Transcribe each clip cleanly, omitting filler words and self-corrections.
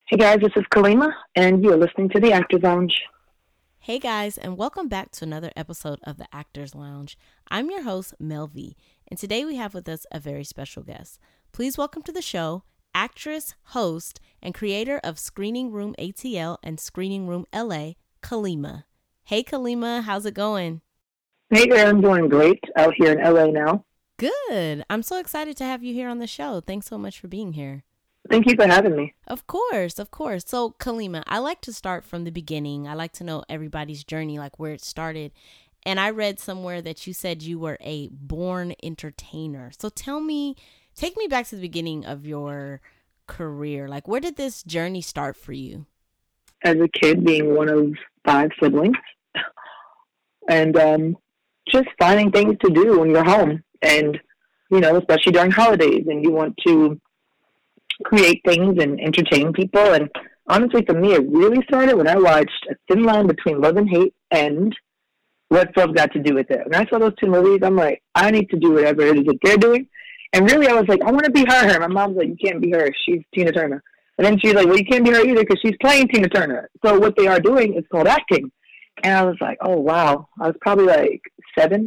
Hey guys, this is Kalima, and you're listening to the Actors Lounge. Hey guys, and welcome back to another episode of the Actors Lounge. I'm your host, Mel V, and today we have with us a very special guest. Please welcome to the show, actress, host, and creator of Screening Room ATL and Screening Room LA, Kalima. Hey Kalima, how's it going? Hey there, I'm doing great out here in LA now. Good. I'm so excited to have you here on the show. Thanks so much for being here. Thank you for having me. Of course. So, Kalima, I like to start from the beginning. I like to know everybody's journey, like where it started. And I read somewhere that you said you were a born entertainer. So take me back to the beginning of your career. Like, where did this journey start for you? As a kid, being one of 5 siblings, and just finding things to do when you're home. And, especially during holidays, and you want to create things and entertain people. And honestly, for me, it really started when I watched A Thin Line Between Love and Hate and What's Love Got to Do with It. When I saw those 2 movies, I'm like, I need to do whatever it is that they're doing. And really, I was like, I want to be her. My mom's like, you can't be her. She's Tina Turner. And then she's like, well, you can't be her either because she's playing Tina Turner. So what they are doing is called acting. And I was like, oh, wow. I was probably like 7.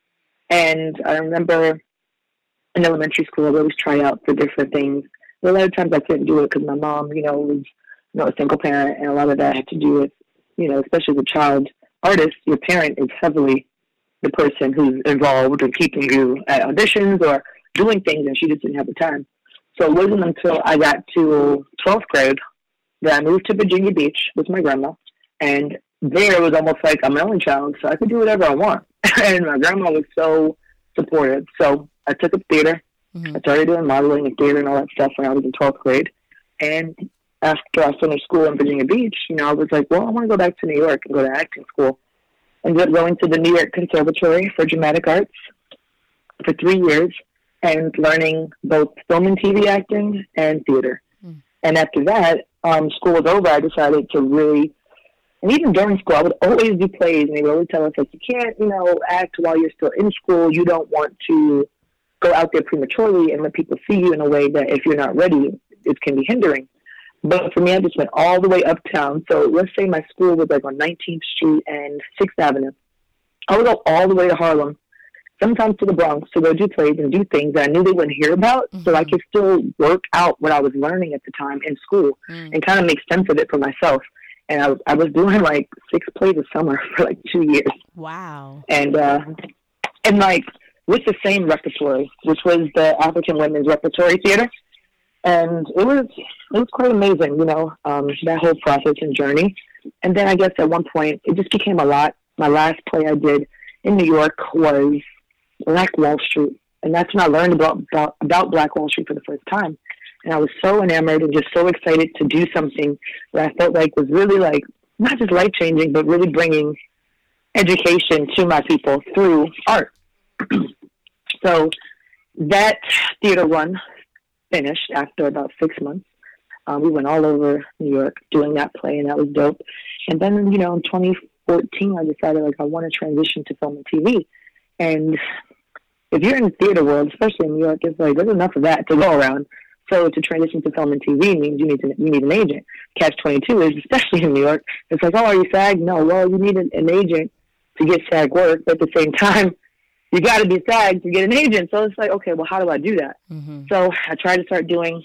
And I remember in elementary school, I would always try out for different things. A lot of times I couldn't do it because my mom, was a single parent, and a lot of that had to do with, especially as a child artist, your parent is heavily the person who's involved in keeping you at auditions or doing things, and she just didn't have the time. So it wasn't until I got to 12th grade that I moved to Virginia Beach with my grandma, and there it was almost like I'm an only child, so I could do whatever I want. And my grandma was so supportive. So I took up theater. I started doing modeling and theater and all that stuff when I was in 12th grade. And after I finished school in Virginia Beach, I was like, well, I want to go back to New York and go to acting school. Ended up going to the New York Conservatory for Dramatic Arts for 3 years and learning both film and TV acting and theater. And after that, school was over, I decided to really, and even during school, I would always do plays, and they would always tell us, like, you can't, act while you're still in school. You don't want to go out there prematurely and let people see you in a way that if you're not ready, it can be hindering. But for me, I just went all the way uptown. So let's say my school was like on 19th Street and 6th Avenue. I would go all the way to Harlem, sometimes to the Bronx, to go do plays and do things that I knew they wouldn't hear about, so I could still work out what I was learning at the time in school and kind of make sense of it for myself. And I was doing like 6 plays a summer for like 2 years. Wow. And like, with the same repertory, which was the African Women's Repertory Theater. And it was quite amazing, that whole process and journey. And then I guess at one point, it just became a lot. My last play I did in New York was Black Wall Street. And that's when I learned about Black Wall Street for the first time. And I was so enamored and just so excited to do something that I felt like was really like, not just life-changing, but really bringing education to my people through art. So that theater run finished after about 6 months. We went all over New York doing that play, and that was dope. And then, in 2014, I decided, like, I want to transition to film and TV. And if you're in the theater world, especially in New York, it's like there's enough of that to go around. So to transition to film and TV means you need an agent. Catch-22 is, especially in New York, it's like, oh, are you SAG? No, well, you need an agent to get SAG work, but at the same time, you got to be SAG to get an agent. So it's like, okay, well, how do I do that? So I tried to start doing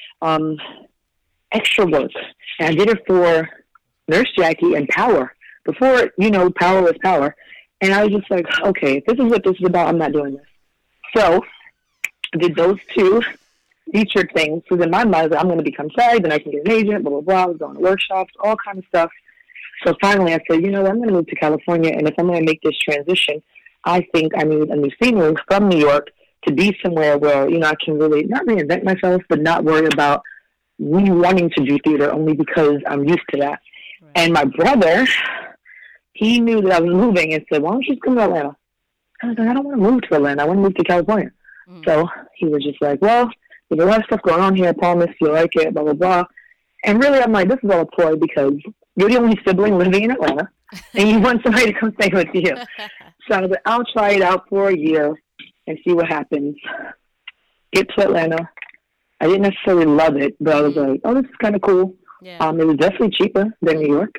extra work. And I did it for Nurse Jackie and Power. Before, Power was Power. And I was just like, okay, if this is what this is about, I'm not doing this. So I did those 2 featured things. So in my mind, I was like, I'm going to become SAG, then I can get an agent, blah, blah, blah. I was going to workshops, all kind of stuff. So finally I said, I'm going to move to California. And if I'm going to make this transition, I think I need a new scenery from New York to be somewhere where, I can really not reinvent myself, but not worry about me wanting to do theater only because I'm used to that. Right. And my brother, he knew that I was moving and said, why don't you just come to Atlanta? I was like, I don't want to move to Atlanta. I want to move to California. So he was just like, well, there's a lot of stuff going on here. I promise you'll like it, blah, blah, blah. And really, I'm like, this is all a ploy because you're the only sibling living in Atlanta and you want somebody to come stay with you. So I was like, I'll try it out for a year and see what happens. Get to Atlanta. I didn't necessarily love it, but I was like, oh, this is kind of cool. Yeah. It was definitely cheaper than New York.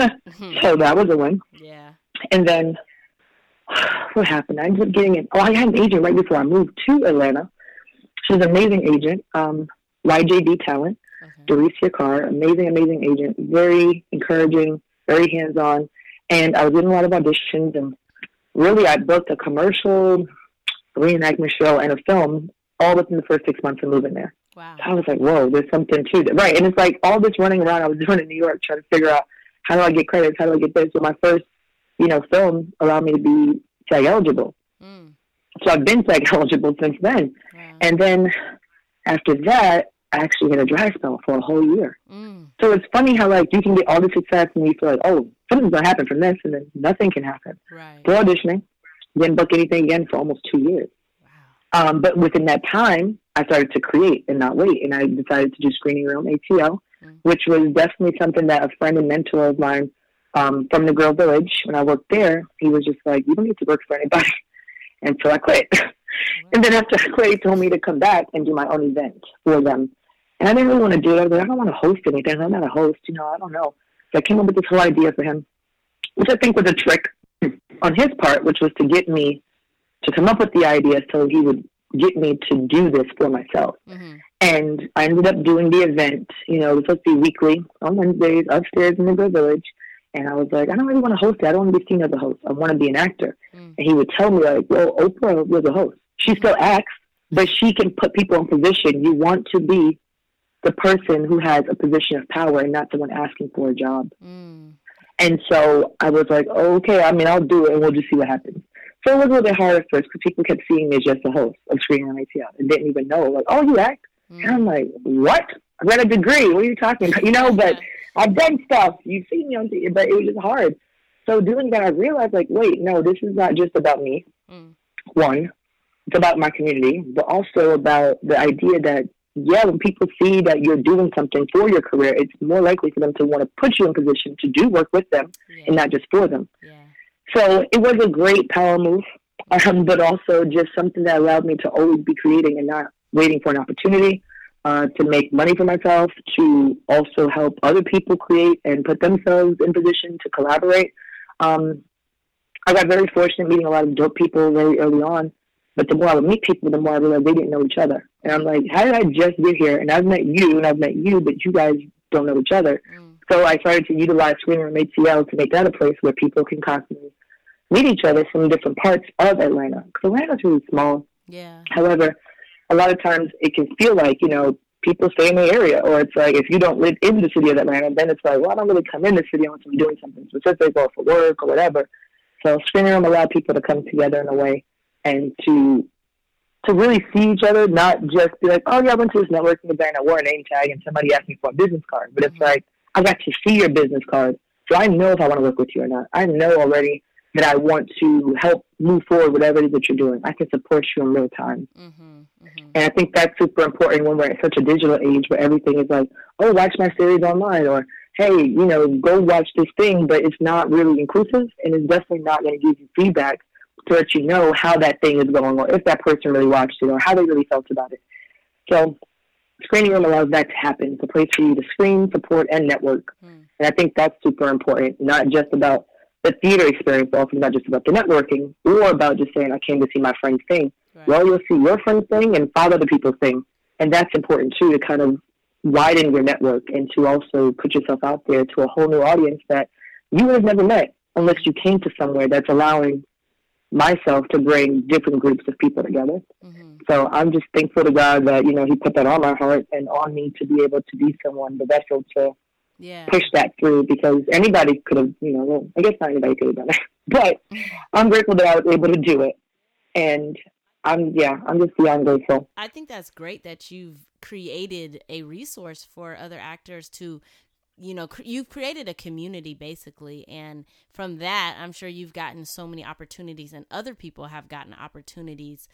So that was a win. Yeah. And then what happened? I ended up getting it. Oh, I had an agent right before I moved to Atlanta. She's an amazing agent. YJD Talent. Doricia Carr, amazing agent, very encouraging, very hands-on. And I was in a lot of auditions, and really I booked a commercial, a reenactment show, and a film all within the first 6 months of moving there. Wow. I was like, whoa, there's something to that. Right, and it's like all this running around I was doing in New York trying to figure out how do I get credits, how do I get this. So my first, film allowed me to be SAG eligible. So I've been SAG eligible since then. Wow. And then after that, I actually had a dry spell for a whole year. So it's funny how, like, you can get all the success and you feel like, oh, something's going to happen from this, and then nothing can happen. Right. Still auditioning. Didn't book anything again for almost 2 years. Wow. But within that time, I started to create and not wait, and I decided to do Screening Room ATL, which was definitely something that a friend and mentor of mine from the Girl Village, when I worked there, he was just like, you don't need to work for anybody. And so I quit. And then after I quit, he told me to come back and do my own event for them. And I didn't really want to do it. I was like, I don't want to host anything. I'm not a host, I don't know. So I came up with this whole idea for him, which I think was a trick on his part, which was to get me to come up with the idea so he would get me to do this for myself. And I ended up doing the event. It was supposed to be weekly on Wednesdays upstairs in the Girl Village. And I was like, I don't really want to host it. I don't want to be seen as a host. I want to be an actor. And he would tell me, like, well, Oprah was a host. She still acts, but she can put people in position. You want to be the person who has a position of power and not someone asking for a job. And so I was like, oh, okay, I'll do it, and we'll just see what happens. So it was a little bit hard at first because people kept seeing me as just a host of Screening Room ATL and didn't even know, like, oh, you act? And I'm like, what? I got a degree. What are you talking about? But I've done stuff. You've seen me on TV, but it was just hard. So doing that, I realized, like, wait, no, this is not just about me. One, it's about my community, but also about the idea that, when people see that you're doing something for your career, it's more likely for them to want to put you in position to do work with them and not just for them. So it was a great power move, but also just something that allowed me to always be creating and not waiting for an opportunity to make money for myself, to also help other people create and put themselves in position to collaborate. I got very fortunate meeting a lot of dope people very early on. But the more I would meet people, the more I realized they didn't know each other. And I'm like, how did I just get here? And I've met you, but you guys don't know each other. So I started to utilize Screening Room ATL to make that a place where people can constantly meet each other from different parts of Atlanta. Because Atlanta's really small. Yeah. However, a lot of times it can feel like, people stay in the area. Or it's like, if you don't live in the city of Atlanta, then it's like, well, I don't really come in the city unless I'm doing something specific or for work or whatever. So Screening Room allowed people to come together in a way and to really see each other, not just be like, oh, yeah, I went to this networking event, I wore a name tag, and somebody asked me for a business card. But it's like, I got to see your business card, so I know if I want to work with you or not. I know already that I want to help move forward whatever it is that you're doing. I can support you in real time. And I think that's super important when we're at such a digital age where everything is like, oh, watch my series online, or, hey, go watch this thing, but it's not really inclusive, and it's definitely not going to give you feedback to let you know how that thing is going, or if that person really watched it, or how they really felt about it. So Screening Room allows that to happen. It's a place for you to screen, support, and network. And I think that's super important, not just about the theater experience, but also not just about the networking, or about just saying, I came to see my friend's thing. Right. Well, you'll see your friend's thing and 5 other people's thing. And that's important, too, to kind of widen your network and to also put yourself out there to a whole new audience that you would have never met unless you came to somewhere that's allowing myself to bring different groups of people together. So I'm just thankful to God that, he put that on my heart and on me to be able to be someone, the vessel to push that through, because anybody could have, well, I guess not anybody could have done it, but I'm grateful that I was able to do it. And I'm just beyond grateful. I think that's great that you've created a resource for other actors to, you've created a community basically. And from that, I'm sure you've gotten so many opportunities and other people have gotten opportunities.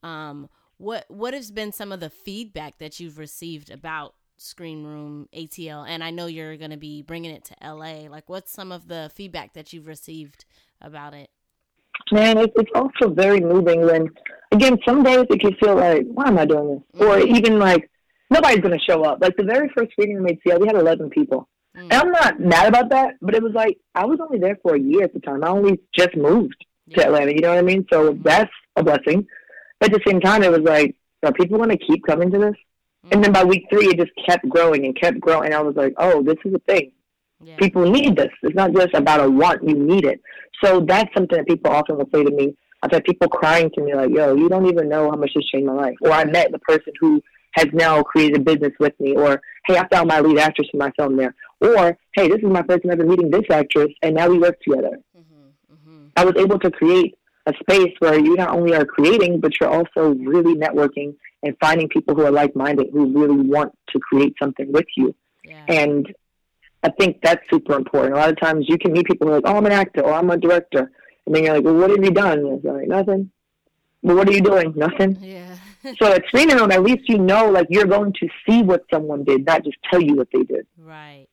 What has been some of the feedback that you've received about Screening Room ATL? And I know you're going to be bringing it to LA. Like, what's some of the feedback that you've received about it? Man, it's also very moving when, again, some days it can feel like, why am I doing this? Or even like, nobody's going to show up. Like the very first screening room ATL, we had 11 people. And I'm not mad about that, but it was like, I was only there for a year at the time. I only just moved to Atlanta, you know what I mean? So that's a blessing. But at the same time, it was like, are people going to keep coming to this? And then by week 3, it just kept growing and kept growing. And I was like, oh, this is a thing. Yeah. People need this. It's not just about a want. You need it. So that's something that people often will say to me. I've had people crying to me like, yo, you don't even know how much this changed my life. Or I met the person who has now created a business with me. Or, hey, I found my lead actress in my film there. Or, hey, this is my first time ever meeting this actress, and now we work together. I was able to create a space where you not only are creating, but you're also really networking and finding people who are like-minded, who really want to create something with you. Yeah. And I think that's super important. A lot of times you can meet people who are like, oh, I'm an actor, or I'm a director. And then you're like, well, what have you done? And it's like, nothing. Well, what are you doing? Nothing. Yeah. So at screening room, at least you know, like, you're going to see what someone did, not just tell you what they did. Right.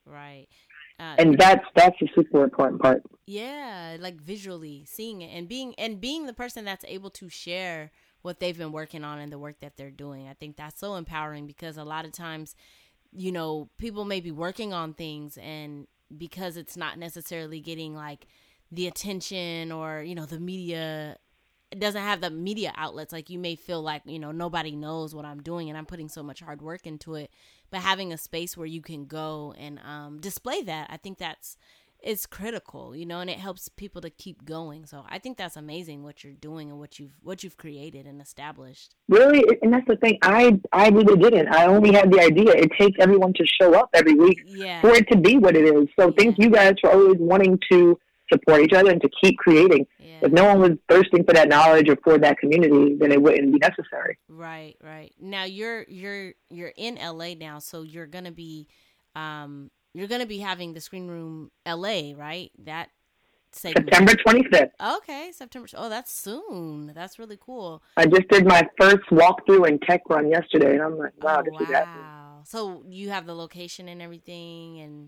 And that's a super important part. Yeah, like visually seeing it and being the person that's able to share what they've been working on and the work that they're doing. I think that's so empowering because a lot of times, you know, people may be working on things and because it's not necessarily getting like the attention or, you know, the media, it doesn't have the media outlets. Like you may feel like, you know, nobody knows what I'm doing and I'm putting so much hard work into it. But having a space where you can go and display that, I think it's critical, you know, and it helps people to keep going. So I think that's amazing what you're doing and what you've created and established. Really, and that's the thing. I really didn't. I only had the idea. It takes everyone to show up every week for it to be what it is. So thank you guys for always wanting to support each other and to keep creating. Yeah. If no one was thirsting for that knowledge or for that community, then it wouldn't be necessary. Right. Now you're in LA now, so you're gonna be having the Screen Room LA, right? That segment. September 25th. Okay, September. Oh, that's soon. That's really cool. I just did my first walkthrough and tech run yesterday, and I'm like, wow, this is happening. So you have the location and everything, and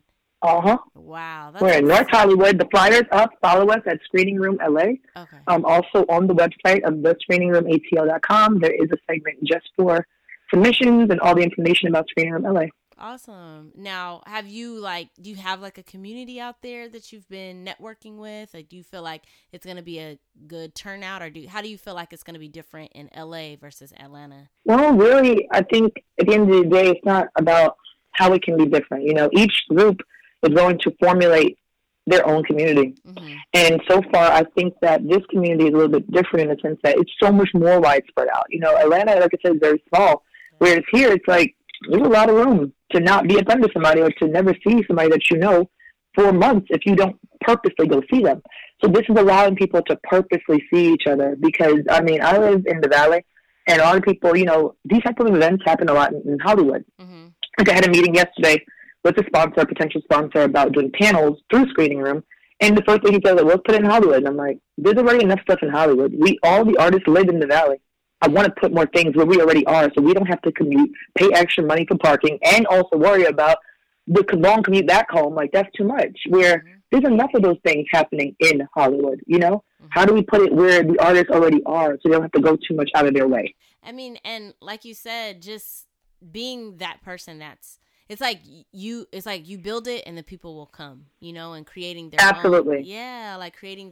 wow, we're in North Hollywood. The flyer's up. Follow us at Screening Room LA. Okay. Also on the website of thescreeningroomatl.com, there is a segment just for submissions and all the information about Screening Room LA. Awesome. Now, do you have like a community out there that you've been networking with? Like, do you feel like it's going to be a good turnout, or how do you feel like it's going to be different in LA versus Atlanta? Well, really, I think at the end of the day, it's not about how it can be different. You know, each group is going to formulate their own community. Mm-hmm. And so far, I think that this community is a little bit different in the sense that it's so much more widespread out. You know, Atlanta, like I said, is very small, whereas here it's like there's a lot of room to not be a friend to somebody or to never see somebody that you know for months if you don't purposely go see them. So this is allowing people to purposely see each other because, I mean, I live in the Valley, and a lot of people, you know, these type of events happen a lot in Hollywood. Mm-hmm. Like I had a meeting yesterday with a potential sponsor, about doing panels through Screening Room. And the first thing he said was, let's put it in Hollywood. And I'm like, there's already enough stuff in Hollywood. All the artists live in the Valley. I want to put more things where we already are so we don't have to commute, pay extra money for parking, and also worry about the long commute back home. Like, that's too much. Where there's enough of those things happening in Hollywood, you know? Mm-hmm. How do we put it where the artists already are so they don't have to go too much out of their way? I mean, and like you said, just being that person it's like you build it and the people will come, you know, and creating their Absolutely. Like creating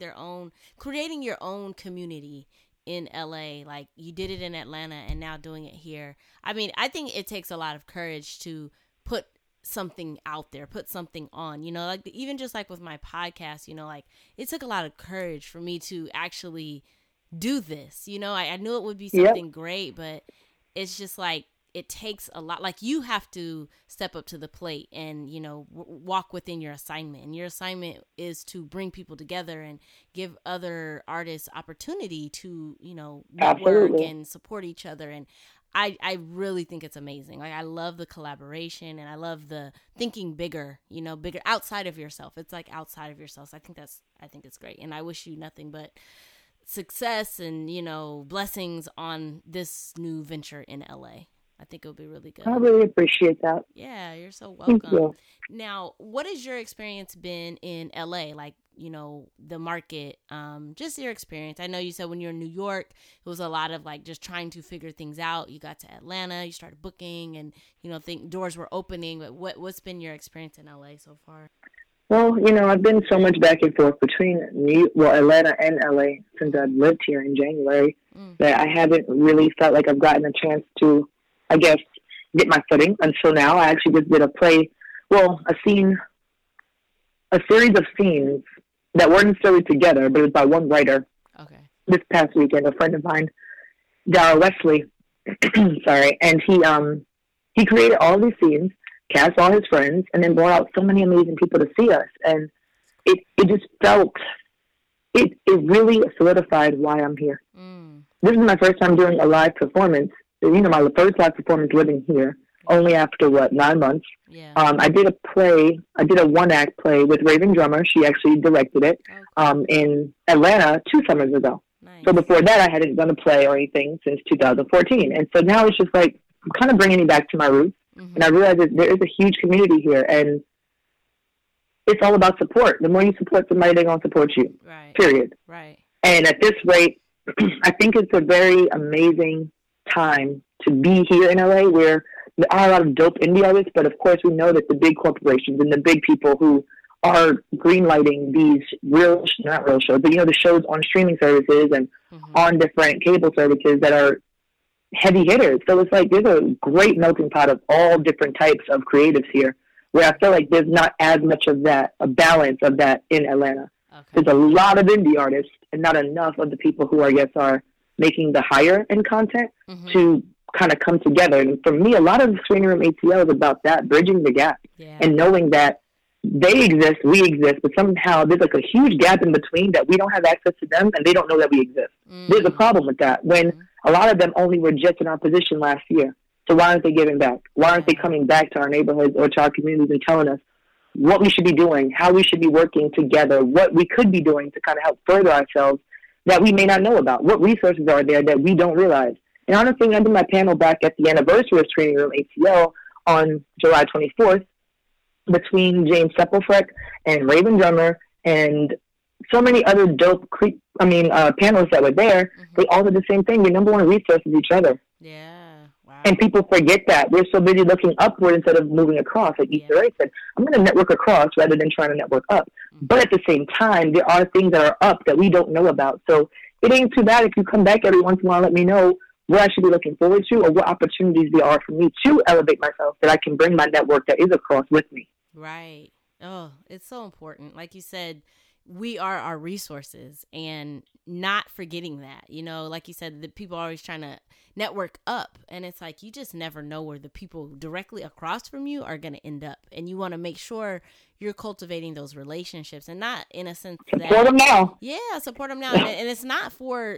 your own community in LA. Like you did it in Atlanta and now doing it here. I mean, I think it takes a lot of courage to put something out there, put something on, you know, like even just like with my podcast, you know, like it took a lot of courage for me to actually do this. You know, I knew it would be something great, but it's just like, it takes a lot. Like you have to step up to the plate and, you know, walk within your assignment. And your assignment is to bring people together and give other artists opportunity to, you know, network and support each other. And I really think it's amazing. Like I love the collaboration and I love the thinking bigger, you know, bigger outside of yourself. It's like outside of yourself. So I think it's great. And I wish you nothing but success and, you know, blessings on this new venture in LA. I think it'll be really good. I really appreciate that. Yeah, you're so Thank welcome. you. Now, what has your experience been in LA? Like, the market, just your experience. I know you said when you're in New York, it was a lot of like just trying to figure things out. You got to Atlanta, you started booking, and think doors were opening. But what's been your experience in LA so far? Well, I've been so much back and forth between Atlanta and LA since I've lived here in January that I haven't really felt like I've gotten a chance to, I guess, get my footing until now. I actually just did a play, a series of scenes that weren't necessarily together, but it was by one writer. Okay. This past weekend, a friend of mine, Dara Wesley, sorry, and he created all these scenes, cast all his friends, and then brought out so many amazing people to see us. And it just felt, it really solidified why I'm here. This is my first time doing a live performance. My first live performance living here, only after, 9 months. Yeah. I did a one-act play with Raven Drummer. She actually directed it in Atlanta 2 summers ago. Nice. So before that, I hadn't done a play or anything since 2014. And so now it's just like, I'm kind of bringing me back to my roots. And I realize that there is a huge community here, and it's all about support. The more you support somebody, they're going to support you, period. Right. And at this rate, I think it's a very amazing time to be here in LA, where there are a lot of dope indie artists, but of course we know that the big corporations and the big people who are greenlighting these not real shows, but the shows on streaming services and on different cable services that are heavy hitters. So it's like there's a great melting pot of all different types of creatives here, where I feel like there's not as much of that, a balance of that in Atlanta. Okay. There's a lot of indie artists and not enough of the people who are making the higher end content to kind of come together. And for me, a lot of the Screening Room ATL is about that, bridging the gap and knowing that they exist, we exist, but somehow there's like a huge gap in between that we don't have access to them and they don't know that we exist. There's a problem with that when a lot of them only were just in our position last year. So why aren't they giving back? Why aren't they coming back to our neighborhoods or to our communities and telling us what we should be doing, how we should be working together, what we could be doing to kind of help further ourselves that we may not know about, what resources are there that we don't realize. And honestly, I did my panel back at the anniversary of Screening Room ATL on July 24th between James Sepulfreck and Raven Drummer and so many other dope panelists that were there. They all did the same thing. Your number one resource is each other. Yeah. Wow. And people forget that. We're so busy looking upward instead of moving across. Like Issa Rae said, I'm going to network across rather than trying to network up. But at the same time, there are things that are up that we don't know about. So it ain't too bad if you come back every once in a while and let me know what I should be looking forward to or what opportunities there are for me to elevate myself, that I can bring my network that is across with me. Right. Oh, it's so important. Like you said, we are our resources, and not forgetting that, like you said, the people are always trying to network up, and it's like, you just never know where the people directly across from you are going to end up. And you want to make sure you're cultivating those relationships, and not in a sense that support them now. Yeah. Support them now. And it's not for,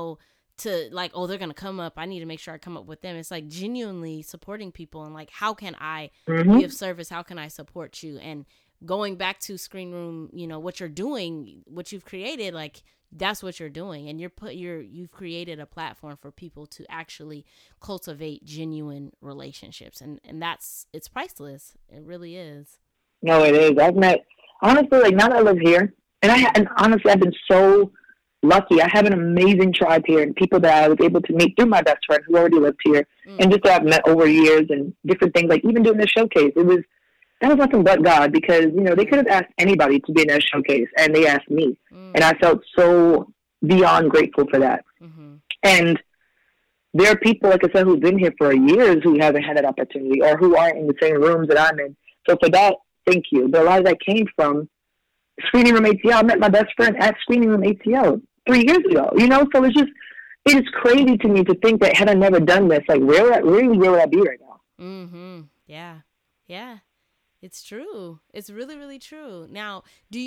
to like, oh, they're going to come up, I need to make sure I come up with them. It's like genuinely supporting people and like, how can I be of service? How can I support you? And going back to Screen Room, what you're doing, what you've created, like that's what you're doing. And you've created a platform for people to actually cultivate genuine relationships. And it's priceless. It really is. No, it is. I've met, honestly, now that I live here, and honestly, I've been so lucky. I have an amazing tribe here and people that I was able to meet through my best friend who already lived here and just that I've met over years and different things, like even doing the showcase. That was nothing but God, because, they could have asked anybody to be in that showcase, and they asked me. And I felt so beyond grateful for that. And there are people, like I said, who've been here for years who haven't had that opportunity or who aren't in the same rooms that I'm in. So for that, thank you. But a lot of that came from Screening Room ATL. I met my best friend at Screening Room ATL 3 years ago, So it is crazy to me to think that had I never done this, like where would I be right now? Yeah. Yeah. It's true. It's really, really true. Now,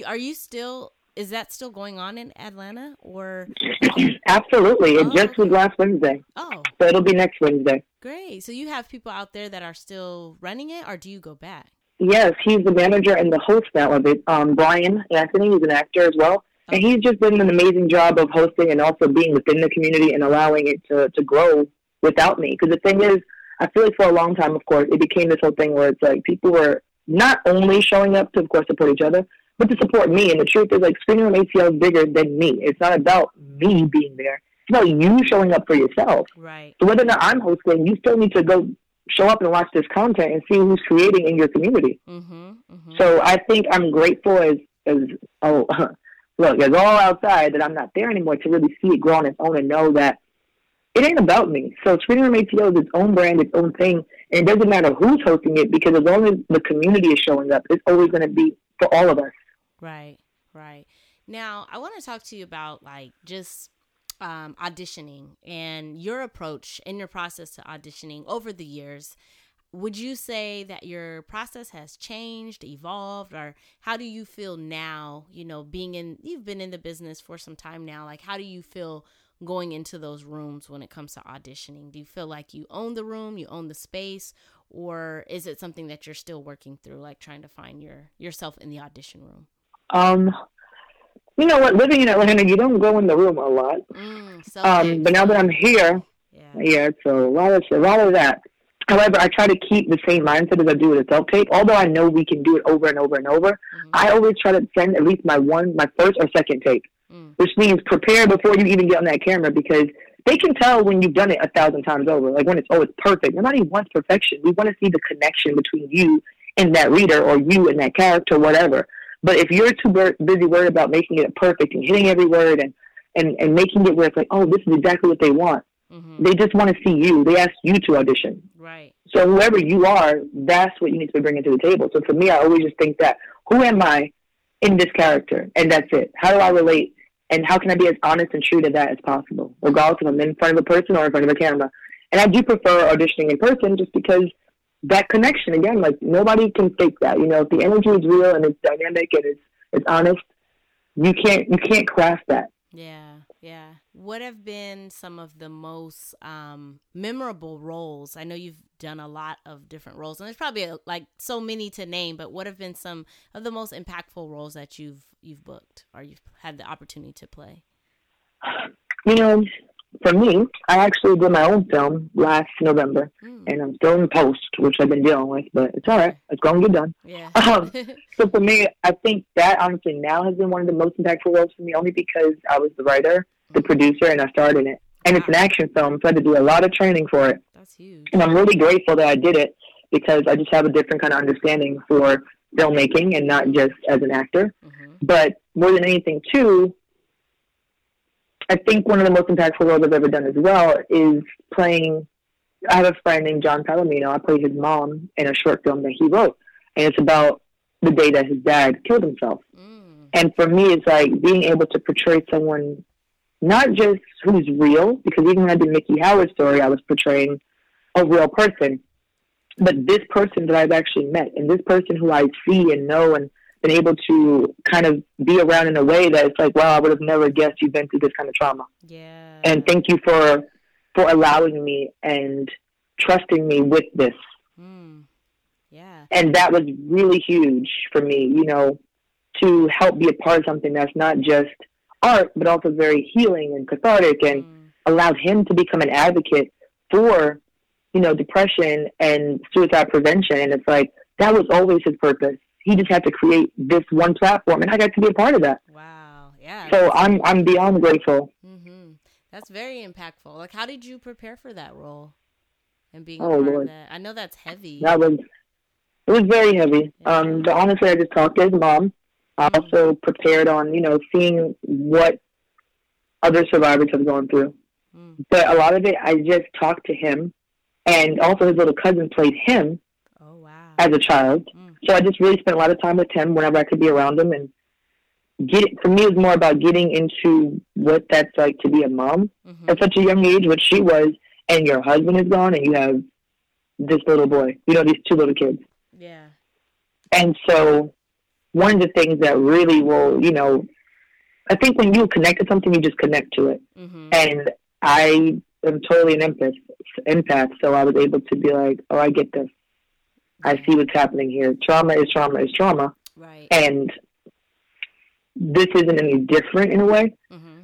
is that still going on in Atlanta or? Absolutely. It just was last Wednesday. Oh. So it'll be next Wednesday. Great. So you have people out there that are still running it, or do you go back? Yes, he's the manager and the host now of it. Brian Anthony, he's an actor as well. And he's just done an amazing job of hosting and also being within the community and allowing it to grow without me. Because the thing is, I feel like for a long time, of course, it became this whole thing where it's like people were not only showing up to, of course, support each other, but to support me. And the truth is, like, Screening Room ATL is bigger than me. It's not about me being there. It's about you showing up for yourself. Right. So whether or not I'm hosting, you still need to go show up and watch this content and see who's creating in your community. So I think I'm grateful as look, as all outside that I'm not there anymore to really see it grow on its own and know that it ain't about me. So Screening Room ATL is its own brand, its own thing, and it doesn't matter who's hosting it because as long as the community is showing up, it's always going to be for all of us. Right, right. Now, I want to talk to you about like just auditioning and your approach in your process to auditioning over the years. Would you say that your process has changed, evolved, or how do you feel now, you know, you've been in the business for some time now, like how do you feel going into those rooms when it comes to auditioning? Do you feel like you own the room, you own the space, or is it something that you're still working through, like trying to find yourself in the audition room? You know what, living in Atlanta, you don't go in the room a lot. But now that I'm here, it's a lot of that. However, I try to keep the same mindset as I do with a self-tape. Although I know we can do it over and over and over, I always try to send at least my first or second tape, which means prepare before you even get on that camera because they can tell when you've done it 1,000 times over. Like when it's perfect. Nobody wants perfection. We want to see the connection between you and that reader or you and that character, whatever. But if you're too busy worried about making it perfect and hitting every word and making it where it's like, oh, this is exactly what they want. They just want to see you. They ask you to audition. Right. So whoever you are, that's what you need to be bringing to the table. So for me, I always just think that, who am I in this character? And that's it. How do I relate? And how can I be as honest and true to that as possible, regardless if I'm in front of a person or in front of a camera? And I do prefer auditioning in person just because that connection, again, like nobody can fake that. You know, if the energy is real and it's dynamic and it's honest, you can't craft that. Yeah. What have been some of the most memorable roles? I know you've done a lot of different roles, and there's probably like so many to name, but what have been some of the most impactful roles that you've booked or you've had the opportunity to play? You know, for me, I actually did my own film last November, and I'm still in post, which I've been dealing with, but it's all right. It's going to get done. Yeah. So for me, I think that honestly now has been one of the most impactful roles for me, only because I was the writer, the producer, and I starred in it. And It's an action film, so I had to do a lot of training for it. That's huge. And I'm really grateful that I did it because I just have a different kind of understanding for filmmaking and not just as an actor. But more than anything, too, I think one of the most impactful roles I've ever done as well is playing, I have a friend named John Palomino. I played his mom in a short film that he wrote. And it's about the day that his dad killed himself. And for me, it's like being able to portray someone not just who's real, because even when I did Mickey Howard's story, I was portraying a real person, but this person that I've actually met and this person who I see and know and been able to kind of be around in a way that it's like, wow, I would have never guessed you've been through this kind of trauma. Yeah. And thank you for allowing me and trusting me with this. Yeah. And that was really huge for me, you know, to help be a part of something that's not just art, but also very healing and cathartic, and allowed him to become an advocate for, you know, depression and suicide prevention. And it's like, that was always his purpose. He just had to create this one platform, and I got to be a part of that. Wow. Yeah. So I'm beyond grateful. That's very impactful. Like, how did you prepare for that role and being a part Lord. of that? I know that's heavy. It was very heavy. Yeah. But honestly, I just talked to his mom. I also prepared on, you know, seeing what other survivors have gone through. But a lot of it, I just talked to him, and also his little cousin played him as a child. So I just really spent a lot of time with him whenever I could be around him. And for me, it was more about getting into what that's like to be a mom at such a young age, which she was, and your husband is gone, and you have this little boy, you know, these two little kids. Yeah. And so one of the things that really will, you know, I think when you connect to something, you just connect to it. And I am totally an empath, so I was able to be like, oh, I get this. I see what's happening here. Trauma is trauma is trauma. Right. And this isn't any different in a way,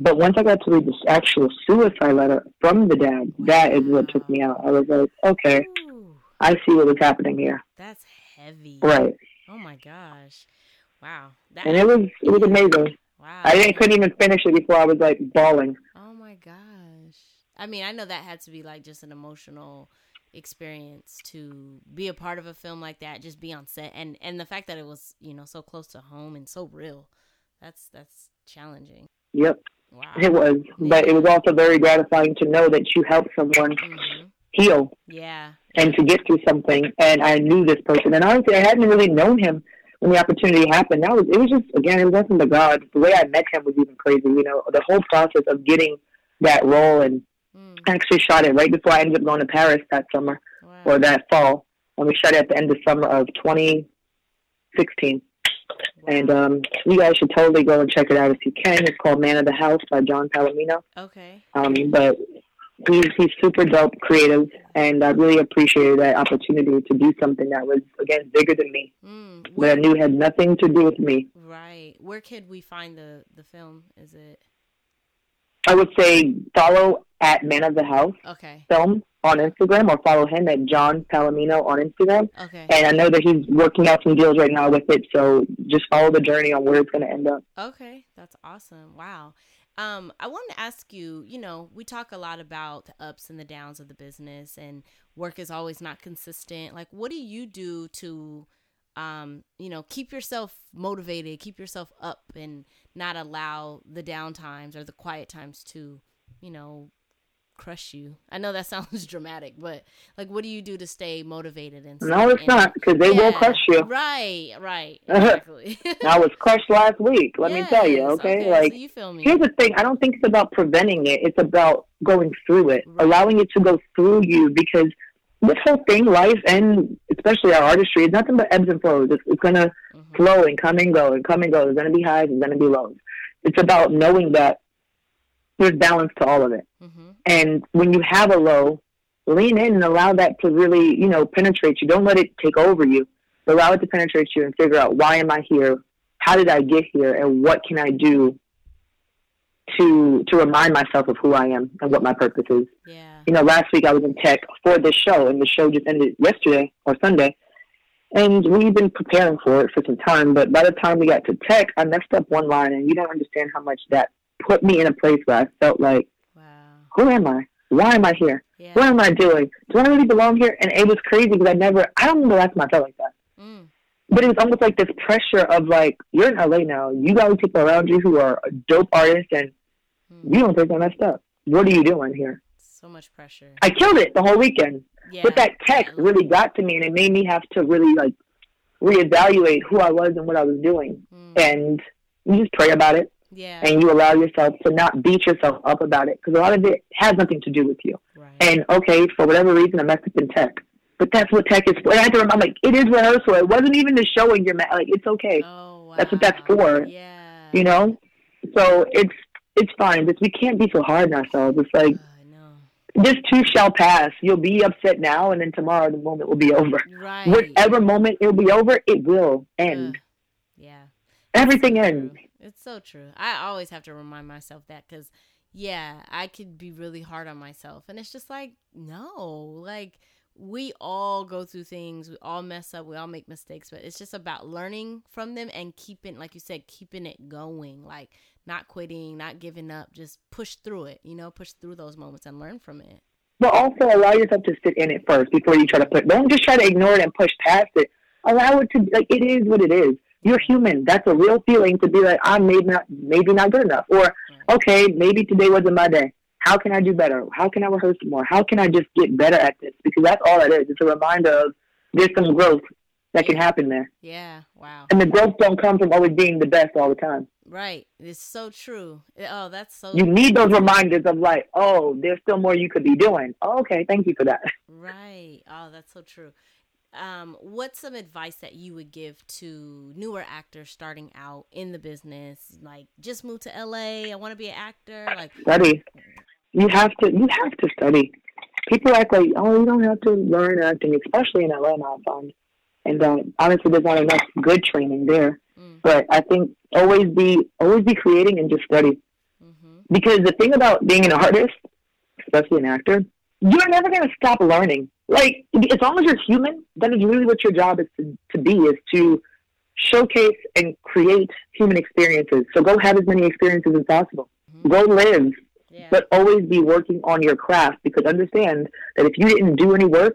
But once I got to read this actual suicide letter from the dad, that is what took me out. I was like, okay, Ooh, I see what was happening here. that's heavy. Right. Oh my gosh. Wow. And it was amazing. Wow. Couldn't even finish it before I was like bawling. Oh my gosh. I mean, I know that had to be like just an emotional experience to be a part of a film like that, just be on set, and the fact that it was, you know, so close to home and so real. That's challenging. Yep. Wow. It was. But it was also very gratifying to know that you helped someone heal. Yeah. And to get through something. And I knew this person. And honestly, I hadn't really known him when the opportunity happened. It was just, again, it wasn't the God. The way I met him was even crazy. You know, the whole process of getting that role, and I actually shot it right before I ended up going to Paris that summer. Wow. Or that fall. And we shot it at the end of summer of 2016. Wow. And you guys should totally go and check it out if you can. It's called Man of the House by John Palomino. Okay. But he's super dope, creative, and I really appreciated that opportunity to do something that was, again, bigger than me. But I knew had nothing to do with me. Right. Where could we find the film? Is it? I would say follow at Man of the House film on Instagram, or follow him at John Palomino on Instagram. Okay. And I know that he's working out some deals right now with it, so just follow the journey on where it's going to end up. Okay. That's awesome. Wow. I wanted to ask you, you know, we talk a lot about the ups and the downs of the business, and work is always not consistent. Like, what do you do to, you know, keep yourself motivated, keep yourself up, and not allow the down times or the quiet times to, you know, crush you? I know that sounds dramatic, but like, what do you do to stay motivated? And no, it's not, because they will crush you. Right, exactly. I was crushed last week, let me tell you, okay? Like, so you feel me. Here's the thing, I don't think it's about preventing it, it's about going through it, allowing it to go through you, because this whole thing, life, and especially our artistry, is nothing but ebbs and flows. It's going to flow and come and go and come and go. There's going to be highs, there's going to be lows. It's about knowing that there's balance to all of it. And when you have a low, lean in and allow that to really, you know, penetrate you. Don't let it take over you. But allow it to penetrate you and figure out, why am I here? How did I get here? And what can I do to remind myself of who I am and what my purpose is? Yeah. You know, last week I was in tech for this show, and the show just ended yesterday or Sunday. And we've been preparing for it for some time. But by the time we got to tech, I messed up one line, and you don't understand how much that put me in a place where I felt like, who am I? Why am I here? Yeah. What am I doing? Do I really belong here? And it was crazy because I don't remember the last time I felt like that. But it was almost like this pressure of like, you're in LA now. You got people around you who are dope artists, and you don't think I messed up. What are you doing here? So much pressure. I killed it the whole weekend. Yeah. But that tech really got to me, and it made me have to really like reevaluate who I was and what I was doing. And you just pray about it. Yeah. And you allow yourself to not beat yourself up about it, because a lot of it has nothing to do with you. Right. And okay, for whatever reason, I messed up in tech, but that's what tech is for. And I have to remember, like, it is rehearsal. It wasn't even the showing you're like, it's okay. Oh, wow. That's what that's for. Yeah. You know, so it's fine. But we can't be so hard on ourselves. It's like, this too shall pass. You'll be upset now, and then tomorrow the moment will be over. Right. Whatever moment it will be over, it will end. Yeah. Everything ends. It's so true. I always have to remind myself that, because, I could be really hard on myself. And it's just like, no, like, we all go through things. We all mess up. We all make mistakes. But it's just about learning from them and keeping, like you said, keeping it going. Like, not quitting, not giving up. Just push through it, push through those moments and learn from it. But also allow yourself to sit in it first before you try to don't just try to ignore it and push past it. Allow it to, like, it is what it is. You're human. That's a real feeling, to be like, I'm maybe not good enough. Or, okay, maybe today wasn't my day. How can I do better? How can I rehearse more? How can I just get better at this? Because that's all it is. It's a reminder of there's some growth that can happen there. Yeah, wow. And the growth don't come from always being the best all the time. Right. It's so true. Oh, that's so You need those reminders of like, oh, there's still more you could be doing. Oh, okay, thank you for that. Right. Oh, that's so true. What's some advice that you would give to newer actors starting out in the business? Like, just move to LA, I want to be an actor. Like, study. You have to study. People act like, oh, you don't have to learn acting, especially in LA now, I find. And honestly, there's not enough good training there. But I think always be creating and just study. Because the thing about being an artist, especially an actor, you're never going to stop learning. Like, as long as you're human, that is really what your job is to be, is to showcase and create human experiences. So go have as many experiences as possible. Mm-hmm. Go live, but always be working on your craft, because understand that if you didn't do any work,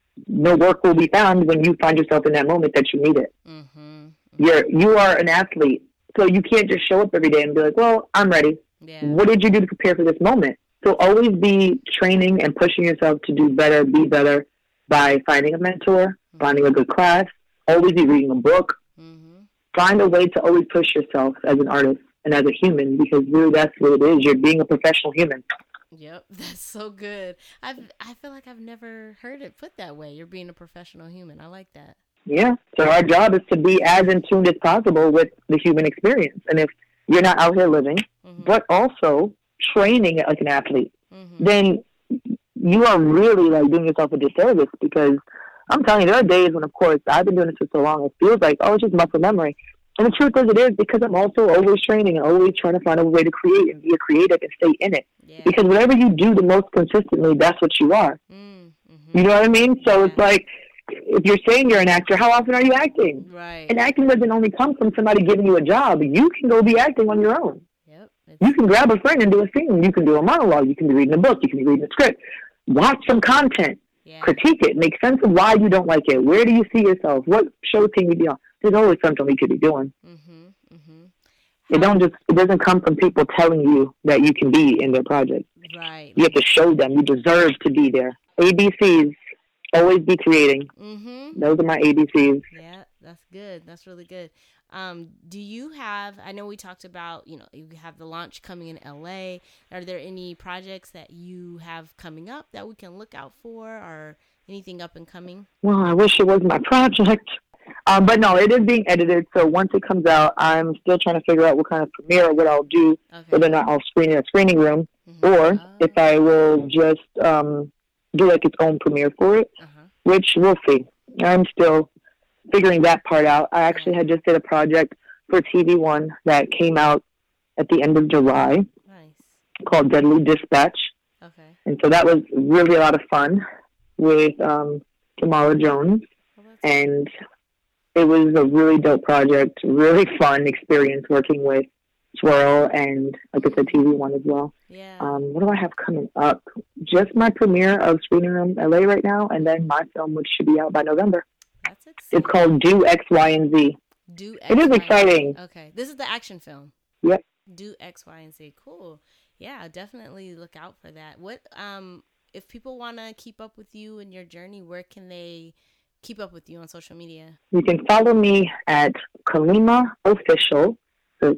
no work will be found when you find yourself in that moment that you need it. Mm-hmm. You are an athlete, so you can't just show up every day and be like, well, I'm ready. Yeah. What did you do to prepare for this moment? So always be training and pushing yourself to do better, be better, by finding a mentor, finding a good class, always be reading a book. Mm-hmm. Find a way to always push yourself as an artist and as a human, because really that's what it is. You're being a professional human. Yep, that's so good. I feel like I've never heard it put that way. You're being a professional human. I like that. Yeah. So our job is to be as in tune as possible with the human experience. And if you're not out here living, but also training like an athlete, then you are really like doing yourself a disservice, because I'm telling you, there are days when, of course, I've been doing this for so long, it feels like, oh, it's just muscle memory. And the truth is, it is, because I'm also always training and always trying to find a way to create and be a creative and stay in it. Yeah. Because whatever you do the most consistently, that's what you are. Mm-hmm. You know what I mean? So it's like, if you're saying you're an actor, how often are you acting? Right. And acting doesn't only come from somebody giving you a job. You can go be acting on your own. Yep. You can grab a friend and do a scene. You can do a monologue. You can be reading a book. You can be reading a script. Watch some content. Yeah. Critique it. Make sense of why you don't like it. Where do you see yourself? What shows can you be on? There's always something we could be doing. Mm-hmm. Mm-hmm. It doesn't come from people telling you that you can be in their project. Right. You have to show them you deserve to be there. ABCs. Always be creating. Mm-hmm. Those are my ABCs. Yeah, that's good. That's really good. Do you have, I know we talked about, you have the launch coming in LA. Are there any projects that you have coming up that we can look out for, or anything up and coming? Well, I wish it was my project. But no, it is being edited. So once it comes out, I'm still trying to figure out what kind of premiere or what I'll do, whether or not I'll screen in a screening room, or if I will just do like its own premiere for it, which we'll see. I'm still figuring that part out. I actually had just did a project for TV One that came out at the end of July. Nice. Called Deadly Dispatch. Okay. And so that was really a lot of fun with Tamara Jones. And it was a really dope project, really fun experience working with Swirl and, like I said, TV One as well. Yeah. What do I have coming up? Just my premiere of Screening Room LA right now, and then my film, which should be out by November. That's exciting. It's called Do X, Y, and Z. Do X, it is exciting. Okay. This is the action film. Yep. Do X, Y, and Z. Cool. Yeah, definitely look out for that. What if people want to keep up with you and your journey, where can they keep up with you on social media? You can follow me at Khalimah Official. So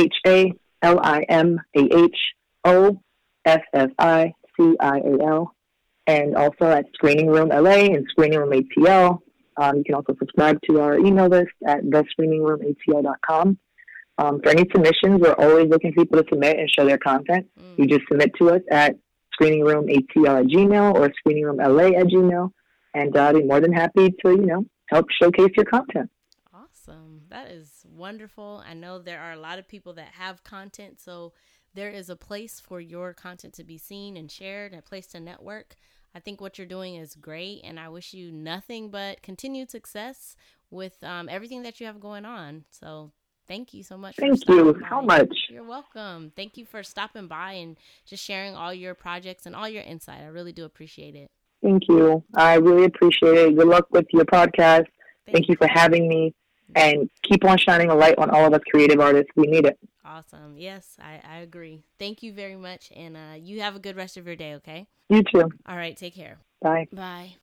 KhalimahOfficial, and also at Screening Room LA and Screening Room ATL. You can also subscribe to our email list at thescreeningroomatl.com. For any submissions, we're always looking for people to submit and show their content. You just submit to us at screeningroomatl@gmail or screeningroomla@gmail, and I'd be more than happy to, help showcase your content. Awesome. That is wonderful. I know there are a lot of people that have content, so there is a place for your content to be seen and shared, a place to network. I think what you're doing is great, and I wish you nothing but continued success with everything that you have going on. So thank you so much. Thank you. How much? You're welcome. Thank you for stopping by and just sharing all your projects and all your insight. I really do appreciate it. Thank you. I really appreciate it. Good luck with your podcast. Thank you for having me. And keep on shining a light on all of us creative artists. We need it. Awesome. Yes, I agree. Thank you very much. And you have a good rest of your day, okay? You too. All right. Take care. Bye. Bye.